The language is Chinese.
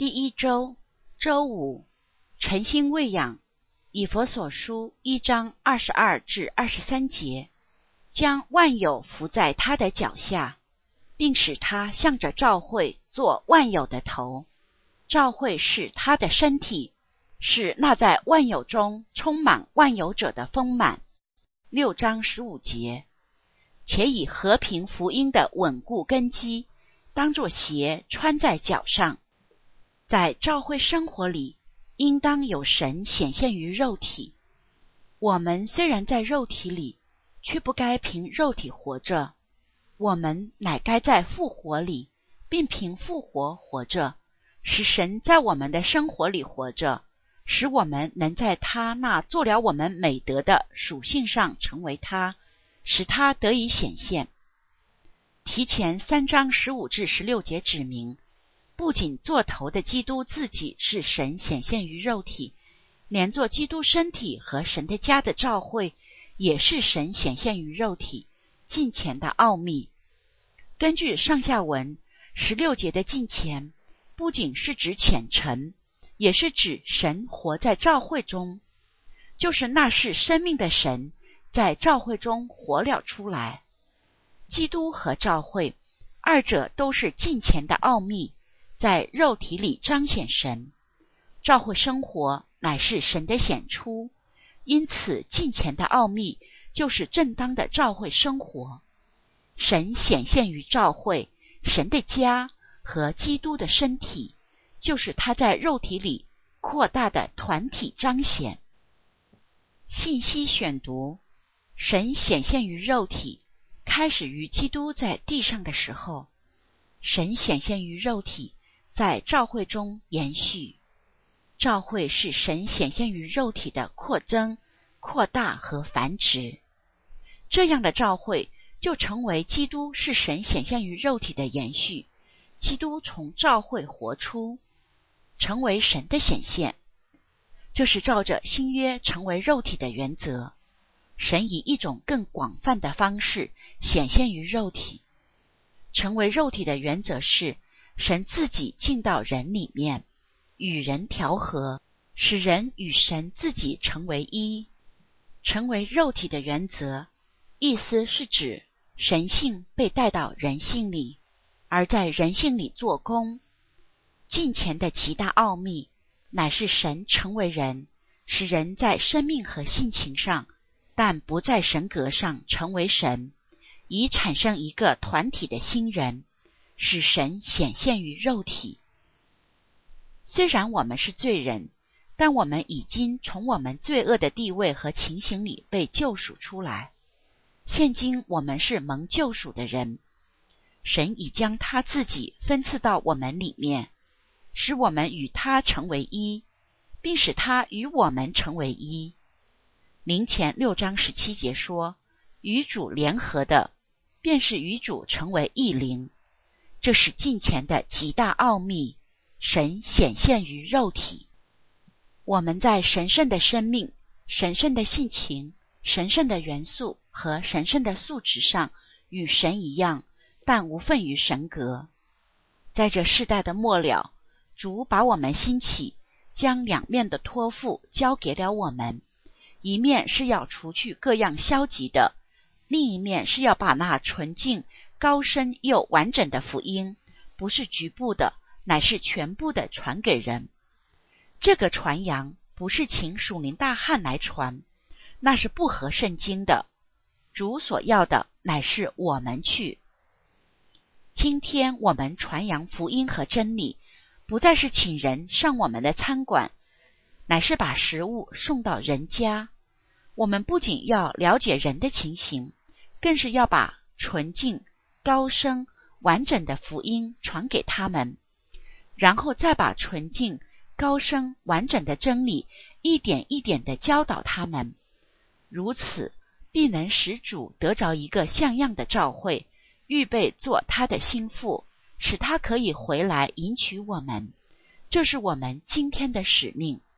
第一周，周五，诚心喂养，以弗所书1章22至23节，将万有伏在他的脚下，并使他向着召会做万有的头。召会是他的身体，是那在万有中充满万有者的丰满。6章15节，且以和平福音的稳固根基，当作鞋穿在脚上。在召会生活里，应当有神显现于肉体。我们虽然在肉体里，却不该凭肉体活着，我们乃该在复活里，并凭复活活着，使神在我们的生活里活着，使我们能在他那做了我们美德的属性上成为他，使他得以显现。提前3章15至16节指明，不仅做头的基督自己是神显现于肉体，连做基督身体和神的家的召会也是神显现于肉体，敬虔的奥秘。根据上下文，16节的敬虔不仅是指虔诚，也是指神活在召会中，就是那是生命的神在召会中活了出来。基督和召会二者都是敬虔的奥秘，在肉体里彰显神。召会生活乃是神的显出，因此敬虔的奥秘就是正当的召会生活。神显现于召会，神的家和基督的身体，就是他在肉体里扩大的团体彰显。信息选读：神显现于肉体，开始于基督在地上的时候。神显现于肉体，在召会中延续。召会是神显现于肉体的扩增、扩大和繁殖。这样的召会就成为基督是神显现于肉体的延续，基督从召会活出，成为神的显现。这是照着新约成为肉体的原则。神以一种更广泛的方式显现于肉体。成为肉体的原则是，神自己进到人里面，与人调和，使人与神自己成为一。成为肉体的原则，意思是指神性被带到人性里，而在人性里做工。敬虔的极大奥秘，乃是神成为人，使人在生命和性情上，但不在神格上成为神，以产生一个团体的新人，使神显现于肉体。虽然我们是罪人，但我们已经从我们罪恶的地位和情形里被救赎出来。现今我们是蒙救赎的人，神已将他自己分赐到我们里面，使我们与他成为一，并使他与我们成为一。林前6章17节说，与主联合的，便是与主成为一灵。这是敬虔的极大奥秘，神显现于肉体。我们在神圣的生命、神圣的性情、神圣的元素和神圣的素质上与神一样，但无分于神格。在这世代的末了，主把我们兴起，将两面的托付交给了我们，一面是要除去各样消极的，另一面是要把那纯净、高深又完整的福音，不是局部的，乃是全部的传给人。这个传扬不是请属灵大汉来传，那是不合圣经的。主所要的乃是我们去。今天我们传扬福音和真理，不再是请人上我们的餐馆，乃是把食物送到人家。我们不仅要了解人的情形，更是要把纯净、高深、完整的福音传给他们，然后再把纯净、高深、完整的真理一点一点地教导他们。如此，必能使主得着一个像样的召会，预备做他的心腹，使他可以回来迎娶我们。这是我们今天的使命。